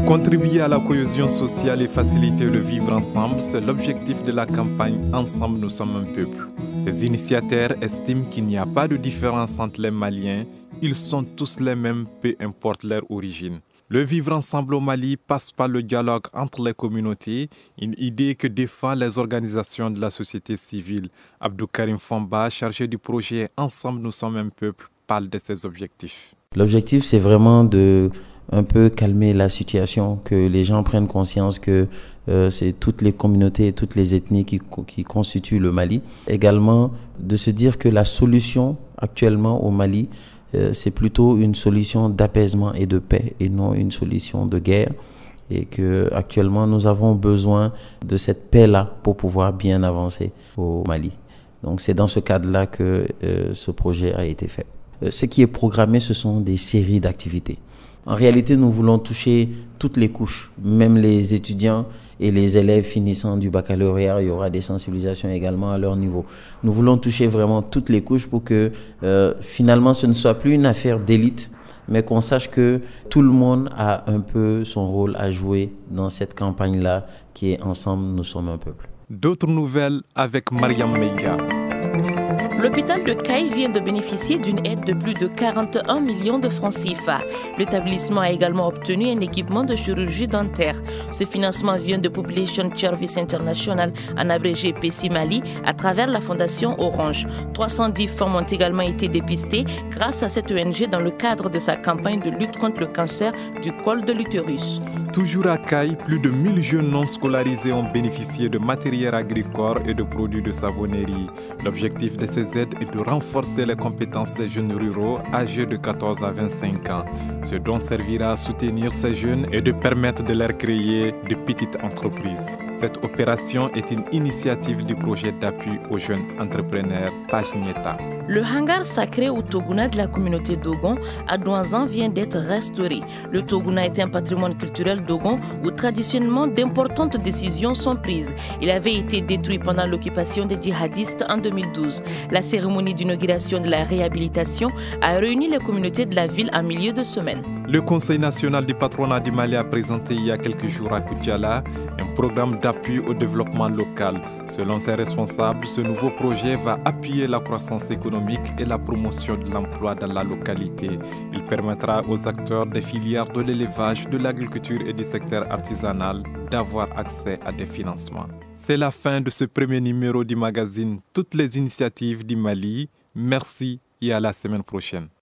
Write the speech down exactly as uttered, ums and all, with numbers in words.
Contribuer à la cohésion sociale et faciliter le vivre ensemble, c'est l'objectif de la campagne Ensemble nous sommes un peuple. Ces initiateurs estiment qu'il n'y a pas de différence entre les Maliens, ils sont tous les mêmes, peu importe leur origine. Le vivre ensemble au Mali passe par le dialogue entre les communautés, une idée que défend les organisations de la société civile. Abdou Karim Fomba, chargé du projet Ensemble nous sommes un peuple, parle de ses objectifs. L'objectif, c'est vraiment de un peu calmer la situation, que les gens prennent conscience que euh, c'est toutes les communautés et toutes les ethnies qui, qui constituent le Mali. Également, de se dire que la solution actuellement au Mali, euh, c'est plutôt une solution d'apaisement et de paix et non une solution de guerre. Et que actuellement nous avons besoin de cette paix-là pour pouvoir bien avancer au Mali. Donc c'est dans ce cadre-là que euh, ce projet a été fait. Euh, ce qui est programmé, ce sont des séries d'activités. En réalité, nous voulons toucher toutes les couches, même les étudiants et les élèves finissant du baccalauréat. Il y aura des sensibilisations également à leur niveau. Nous voulons toucher vraiment toutes les couches pour que euh, finalement ce ne soit plus une affaire d'élite, mais qu'on sache que tout le monde a un peu son rôle à jouer dans cette campagne-là qui est Ensemble, nous sommes un peuple. D'autres nouvelles avec Mariam Meiga. L'hôpital de Caille vient de bénéficier d'une aide de plus de quarante et un millions de francs C F A. L'établissement a également obtenu un équipement de chirurgie dentaire. Ce financement vient de Population Service International, en abrégé P C Mali, à travers la fondation Orange. trois cent dix femmes ont également été dépistées grâce à cette O N G dans le cadre de sa campagne de lutte contre le cancer du col de l'utérus. Toujours à Caille, plus de mille jeunes non scolarisés ont bénéficié de matériel agricole et de produits de savonnerie. L'objectif de ces aides est de renforcer les compétences des jeunes ruraux âgés de quatorze à vingt-cinq ans. Ce don servira à soutenir ces jeunes et de permettre de leur créer de petites entreprises. Cette opération est une initiative du projet d'appui aux jeunes entrepreneurs Pajnieta. Le hangar sacré au Toguna de la communauté Dogon à Douanzan vient d'être restauré. Le Toguna est un patrimoine culturel Dogon où traditionnellement d'importantes décisions sont prises. Il avait été détruit pendant l'occupation des djihadistes en deux mille douze. La cérémonie d'inauguration de la réhabilitation a réuni les communautés de la ville en milieu de semaine. Le Conseil national du patronat du Mali a présenté il y a quelques jours à Koutiala un programme d'appui au développement local. Selon ses responsables, ce nouveau projet va appuyer la croissance économique et la promotion de l'emploi dans la localité. Il permettra aux acteurs des filières de l'élevage, de l'agriculture et du secteur artisanal d'avoir accès à des financements. C'est la fin de ce premier numéro du magazine Toutes les initiatives du Mali. Merci et à la semaine prochaine.